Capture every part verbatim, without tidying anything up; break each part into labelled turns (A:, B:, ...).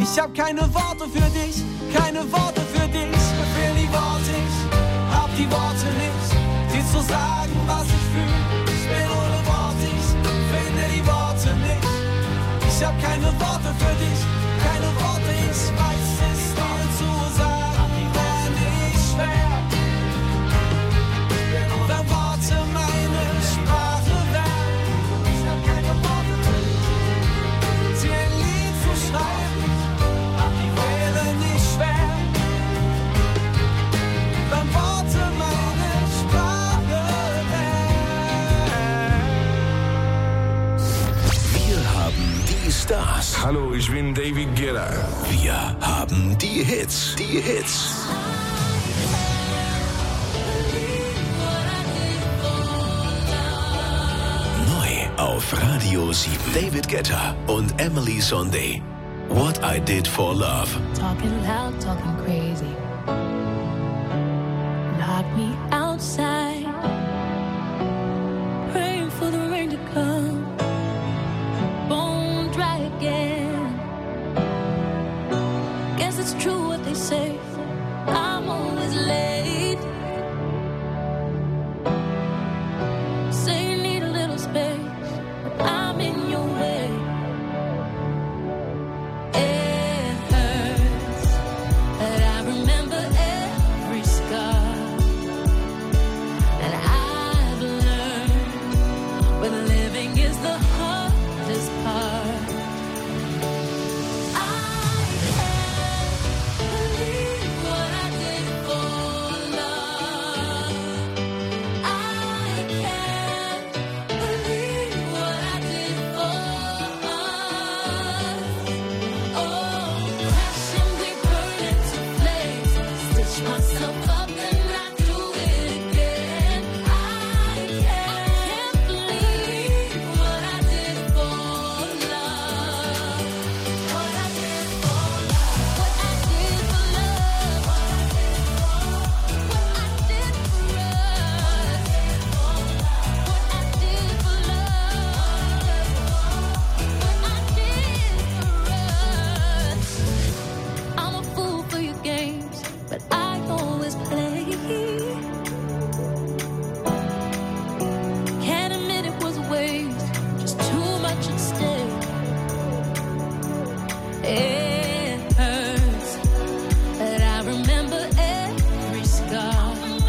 A: Ich hab keine Worte für dich, keine Worte für dich. Mir fehlen die Worte, ich hab die Worte nicht, dir zu sagen, was ich fühl. Ich bin ohne Worte, ich finde die Worte nicht. Ich hab keine Worte für dich, keine Worte, ich weiß es dir zu sagen, wär nicht schwer. Wenn Worte meine Sprache wären, ich hab keine Worte für dich, dir ein Lied zu schreiben, wäre nicht schwer. Wenn Worte meine Sprache wären.
B: Wir haben die Stars.
C: Hallo, ich bin David Guetta.
B: Wir haben die Hits, die Hits. Neu auf Radio sieben. David Guetta und Emily Sandé. What I Did for Love.
D: Talking loud, talking crazy. Lock me outside. Praying for the rain to come. Bone dry again. Guess it's true what they say. I'm always late. Say you need a little space, but I'm in your way. It hurts, but I remember every scar. And I've learned when living is the hardest part. I can't believe what I did for love. I can't believe what I did for us. Oh, crashing, we burn into flames. Stitch myself up and I do it again. I can't believe what I did for love. What I did for love. What I did for love. What I did for love. What I did for us. What I did for love. What I did for us. I'm a fool for your games, but I always play. Can't admit it was a waste, just too much at stake. It hurts, but I remember every scar.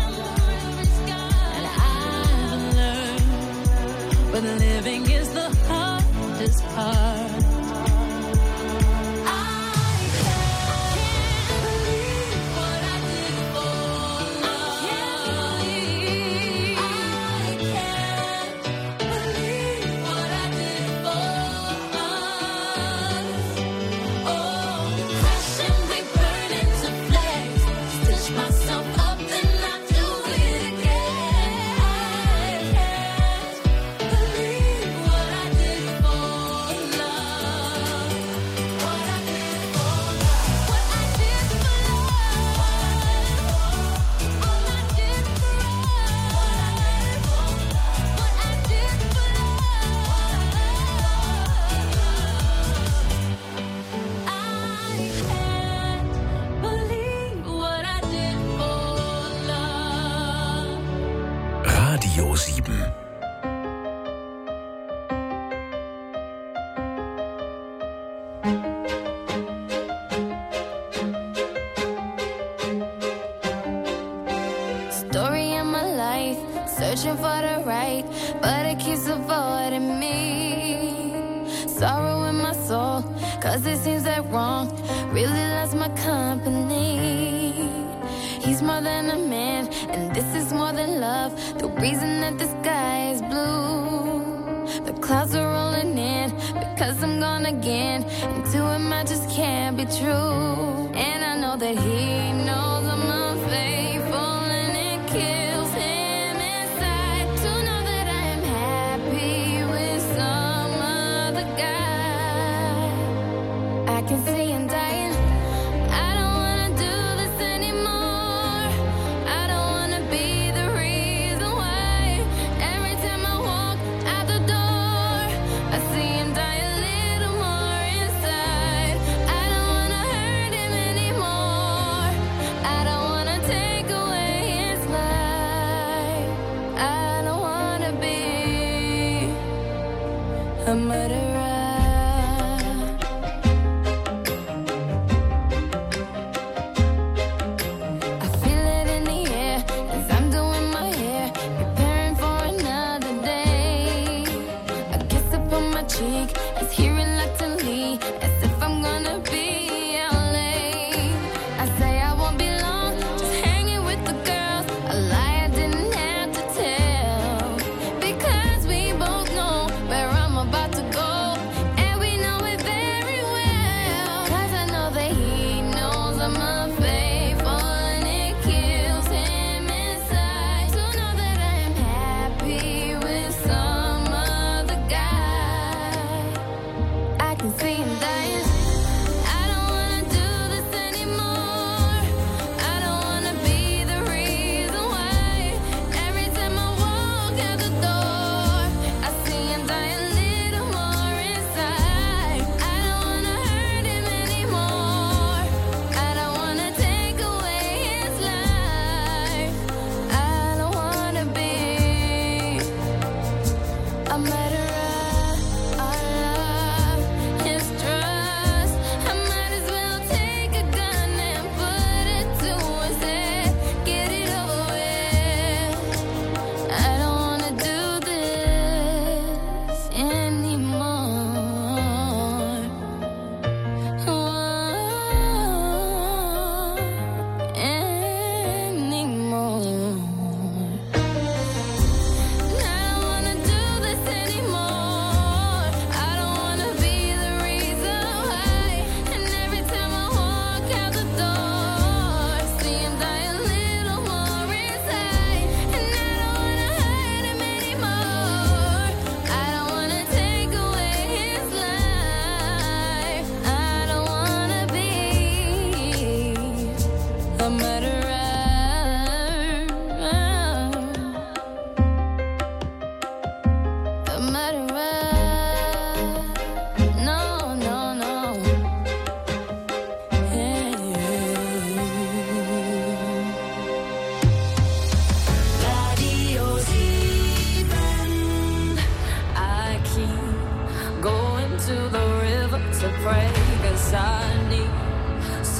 D: And I've learned when living is the hardest part. I can't believe what I did for love. I can't believe what I did for us. Oh, crashing, we burn into flames. Stitch myself up and I do it again. I can't believe what I did for love. What I did for love. What I did for love. All I did for us. What I did for love. I can't believe what I did for love.
B: Radio sieben.
D: Story of my life, searching for the right, but it keeps avoiding me. Sorrow in my soul, cause it seems that wrong really loves my company. He's more than a man, and this is more than love. The reason that the sky is blue, the clouds are rolling in, because I'm gone again, and to him I just can't be true. And I know that he knows I'm unfaithful, and it kills him inside to know that I am happy with some other guy. I can see him dying. I don't wanna do this anymore. I don't wanna be the reason why. Every time I walk out the door, I see him die a little more inside. I don't wanna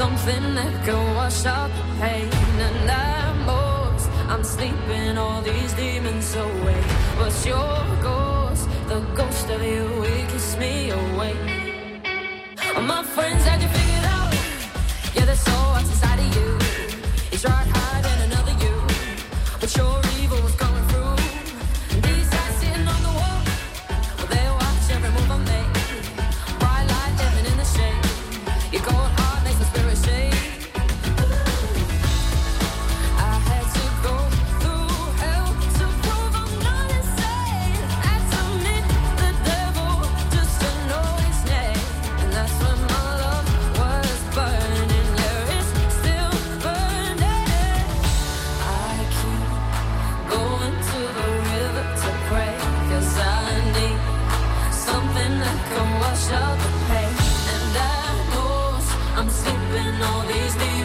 E: something that can wash out the pain. And at most, I'm sleeping all these demons away. What's your ghost? The ghost of you, it keeps me awake. My friends had you figured out. Yeah, there's so what's inside of you. You tried hiding another you, but your evil was coming through. And these eyes sitting on the wall, well, they watch every move I make. Bright light living in the shade. Your cold heart makes the spirit shake. I had to go through hell to prove I'm not insane. Had to meet the devil just to know his name. And that's when my love was burning. Yeah, it's still burning. I keep going to the river to pray, 'cause I need something that can wash out the pain. And I know I'm sleeping all these days.